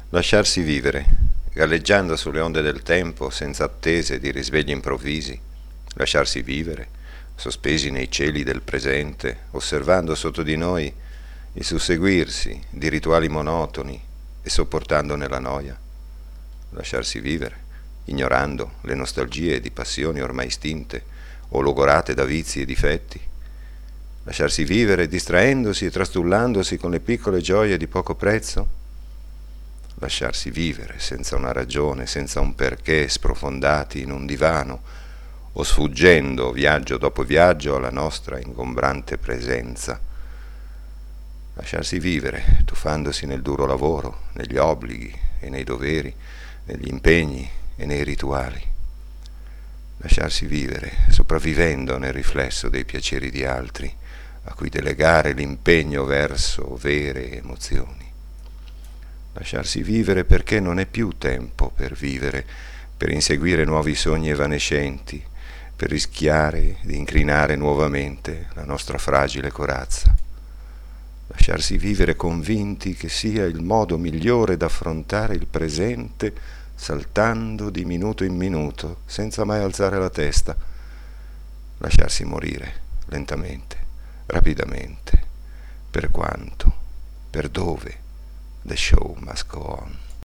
Lasciarsi vivere, galleggiando sulle onde del tempo senza attese di risvegli improvvisi, lasciarsi vivere, sospesi nei cieli del presente, osservando sotto di noi il susseguirsi di rituali monotoni e sopportandone la noia, lasciarsi vivere, ignorando le nostalgie di passioni ormai stinte o logorate da vizi e difetti, lasciarsi vivere distraendosi e trastullandosi con le piccole gioie di poco prezzo, lasciarsi vivere senza una ragione, senza un perché, sprofondati in un divano o sfuggendo viaggio dopo viaggio alla nostra ingombrante presenza, lasciarsi vivere tuffandosi nel duro lavoro, negli obblighi e nei doveri, negli impegni e nei rituali, lasciarsi vivere sopravvivendo nel riflesso dei piaceri di altri a cui delegare l'impegno verso vere emozioni. Lasciarsi vivere perché non è più tempo per vivere, per inseguire nuovi sogni evanescenti, per rischiare di incrinare nuovamente la nostra fragile corazza. Lasciarsi vivere convinti che sia il modo migliore d'affrontare il presente, saltando di minuto in minuto, senza mai alzare la testa. Lasciarsi morire, lentamente, rapidamente, per quanto, per dove. The show must go on.